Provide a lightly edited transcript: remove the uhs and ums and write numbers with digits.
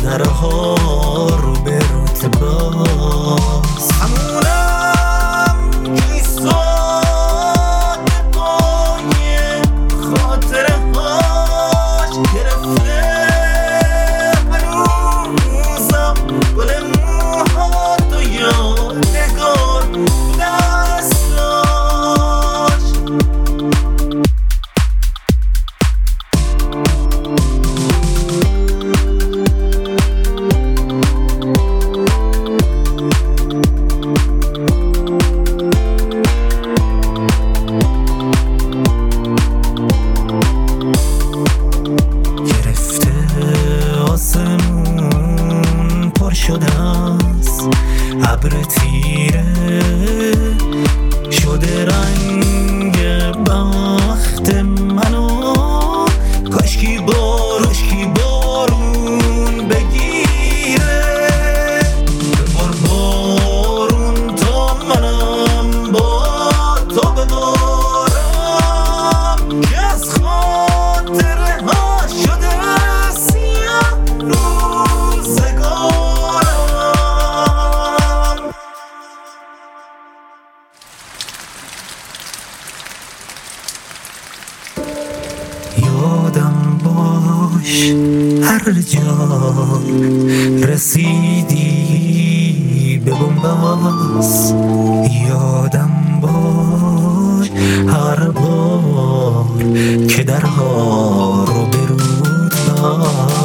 درها رو به روت باز همونم که ایستاد پای خاطره هاش گرفته هنوزم گل موهاتو یادگار دستاش آسمون پر شده است ابر تیره شده رنگ بخت منو کاشکی بارون بگیره ببار بارون تا منم با تو ببارم که از خاطره ها شده سیاه روزگارم یادم باش هر جا رسیدی به بنبست یادم باش هر بار که درها رو به رود بست